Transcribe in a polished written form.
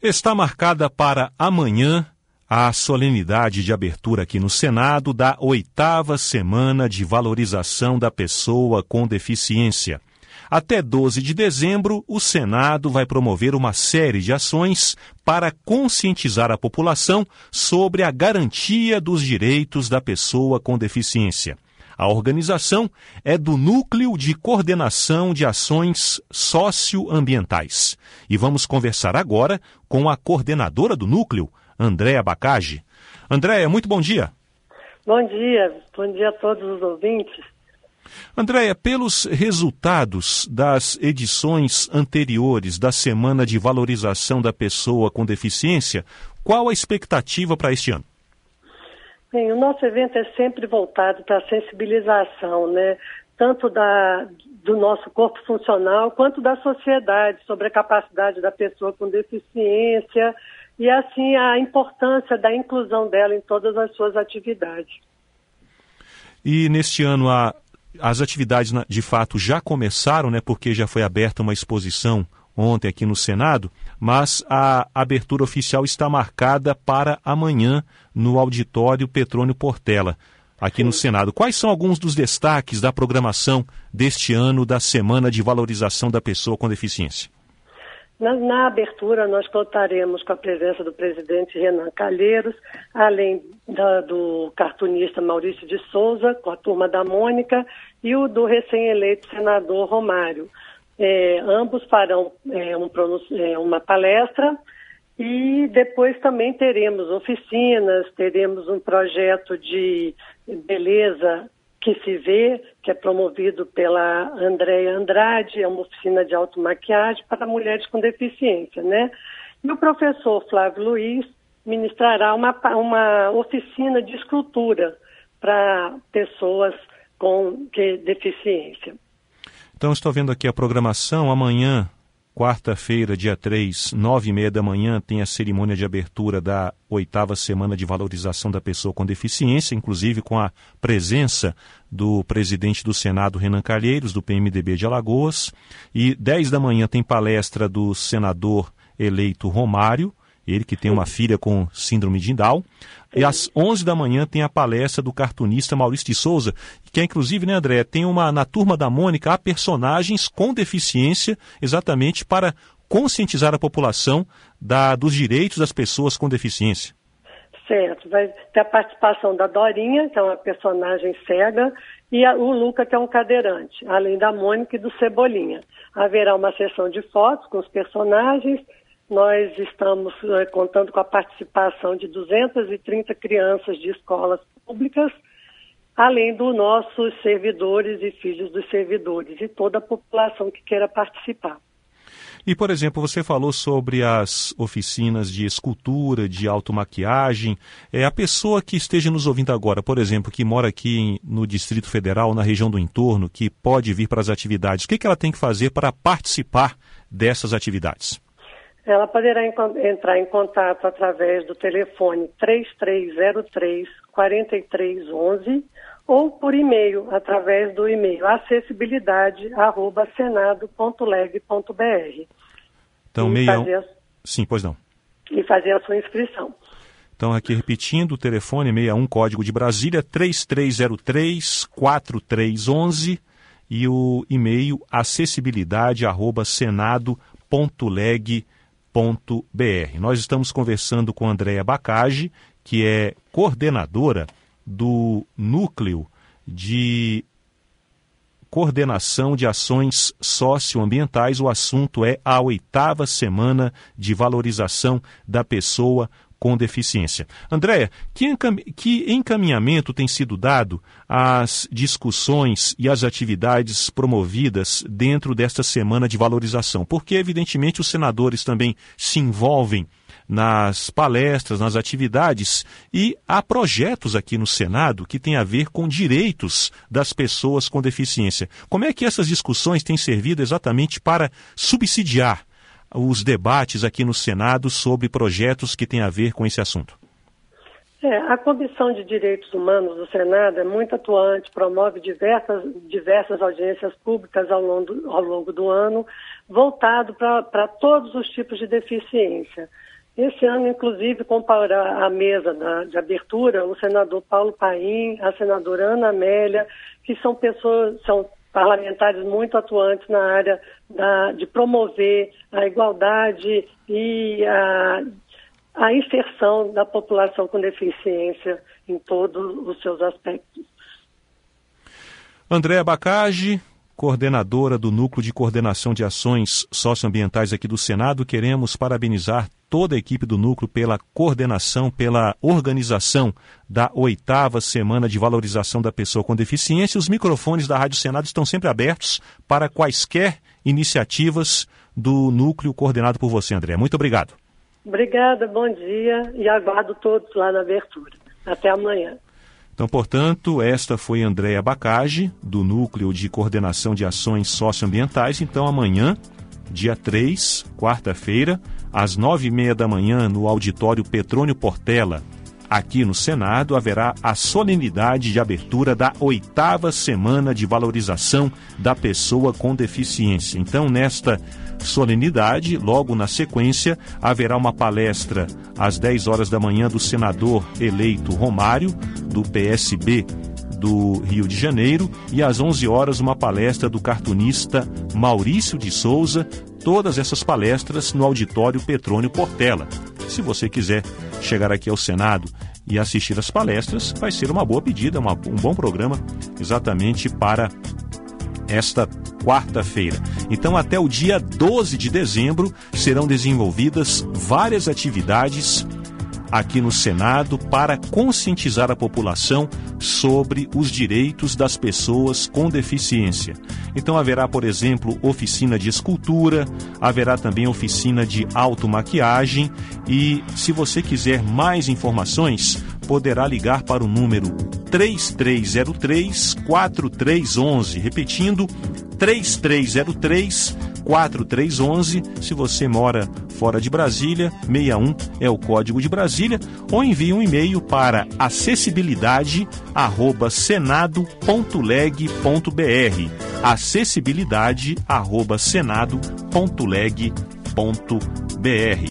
Está marcada para amanhã a solenidade de abertura aqui no Senado da 8ª Semana de Valorização da Pessoa com Deficiência. Até 12 de dezembro, o Senado vai promover uma série de ações para conscientizar a população sobre a garantia dos direitos da pessoa com deficiência. A organização é do Núcleo de Coordenação de Ações Socioambientais. E vamos conversar agora com a coordenadora do núcleo, Andréa Bacage. Andréa, muito bom dia. Bom dia a todos os ouvintes. Andréa, pelos resultados das edições anteriores da Semana de Valorização da Pessoa com Deficiência, qual a expectativa para este ano? Bem, o nosso evento é sempre voltado para a sensibilização, né? Tanto do nosso corpo funcional quanto da sociedade sobre a capacidade da pessoa com deficiência e, assim, a importância da inclusão dela em todas as suas atividades. E neste ano as atividades de fato já começaram, né? Porque já foi aberta uma exposição ontem aqui no Senado, mas a abertura oficial está marcada para amanhã no auditório Petrônio Portela, aqui no Senado. Quais são alguns dos destaques da programação deste ano da Semana de Valorização da Pessoa com Deficiência? Na abertura, nós contaremos com a presença do presidente Renan Calheiros, além do cartunista Maurício de Souza, com a turma da Mônica, e o do recém-eleito senador Romário. Ambos farão uma palestra e depois também teremos oficinas, teremos um projeto de beleza que se vê, que é promovido pela Andréa Andrade, é uma oficina de automaquiagem para mulheres com deficiência, né? E o professor Flávio Luiz ministrará uma oficina de escultura para pessoas com deficiência. Então, estou vendo aqui a programação. Amanhã, quarta-feira, dia 3, 9h30 da manhã, tem a cerimônia de abertura da 8ª Semana de Valorização da Pessoa com Deficiência, inclusive com a presença do presidente do Senado, Renan Calheiros, do PMDB de Alagoas. E 10 da manhã tem palestra do senador eleito Romário, ele que tem uma filha com síndrome de Down. E às 11 da manhã tem a palestra do cartunista Maurício de Souza, que é inclusive, né, André, tem na turma da Mônica, há personagens com deficiência, exatamente para conscientizar a população dos direitos das pessoas com deficiência. Certo, vai ter a participação da Dorinha, que é uma personagem cega, e o Luca, que é um cadeirante, além da Mônica e do Cebolinha. Haverá uma sessão de fotos com os personagens. Nós estamos contando com a participação de 230 crianças de escolas públicas, além dos nossos servidores e filhos dos servidores e toda a população que queira participar. E, por exemplo, você falou sobre as oficinas de escultura, de automaquiagem. A pessoa que esteja nos ouvindo agora, por exemplo, que mora aqui no Distrito Federal, na região do entorno, que pode vir para as atividades, o que ela tem que fazer para participar dessas atividades? Ela poderá entrar em contato através do telefone 3303-4311 ou por e-mail, através do e-mail acessibilidade@senado.leg.br. Então, Sim, pois não. E fazer a sua inscrição. Então, aqui repetindo, o telefone 61, código de Brasília, 3303-4311 e o e-mail acessibilidade@senado.leg.br. Nós estamos conversando com Andréa Bacage, que é coordenadora do Núcleo de Coordenação de Ações Socioambientais. O assunto é a 8ª Semana de Valorização da Pessoa com Deficiência. Andréa, que encaminhamento tem sido dado às discussões e às atividades promovidas dentro desta Semana de Valorização? Porque, evidentemente, os senadores também se envolvem nas palestras, nas atividades, e há projetos aqui no Senado que têm a ver com direitos das pessoas com deficiência. Como é que essas discussões têm servido exatamente para subsidiar os debates aqui no Senado sobre projetos que têm a ver com esse assunto? A Comissão de Direitos Humanos do Senado é muito atuante, promove diversas audiências públicas ao longo do ano, voltado para todos os tipos de deficiência. Esse ano, inclusive, para a mesa de abertura, o senador Paulo Paim, a senadora Ana Amélia, que são parlamentares muito atuantes na área de promover a igualdade e a inserção da população com deficiência em todos os seus aspectos. Andréa Bacage, coordenadora do Núcleo de Coordenação de Ações Socioambientais aqui do Senado, queremos parabenizar toda a equipe do Núcleo pela coordenação, pela organização da 8ª Semana de Valorização da Pessoa com Deficiência. Os microfones da Rádio Senado estão sempre abertos para quaisquer iniciativas do Núcleo coordenado por você, Andréa. Muito obrigado. Obrigada, bom dia e aguardo todos lá na abertura. Até amanhã. Então, portanto, esta foi Andréa Bacage, do Núcleo de Coordenação de Ações Socioambientais. Então, amanhã, dia 3, quarta-feira, às 9h30 da manhã, no auditório Petrônio Portela, aqui no Senado, haverá a solenidade de abertura da 8ª Semana de Valorização da Pessoa com Deficiência. Então, nesta solenidade, logo na sequência, haverá uma palestra às 10 horas da manhã do senador eleito Romário, do PSB do Rio de Janeiro, e às 11 horas uma palestra do cartunista Maurício de Souza. Todas essas palestras no auditório Petrônio Portela. Se você quiser chegar aqui ao Senado e assistir às palestras, vai ser uma boa pedida, um bom programa exatamente para esta quarta-feira. Então, até o dia 12 de dezembro, serão desenvolvidas várias atividades aqui no Senado para conscientizar a população sobre os direitos das pessoas com deficiência. Então haverá, por exemplo, oficina de escultura, haverá também oficina de automaquiagem e, se você quiser mais informações, poderá ligar para o número 3303-4311, repetindo, 3303-4311, se você mora fora de Brasília, 61 é o código de Brasília, ou envie um e-mail para acessibilidade@senado.leg.br, acessibilidade@senado.leg.br.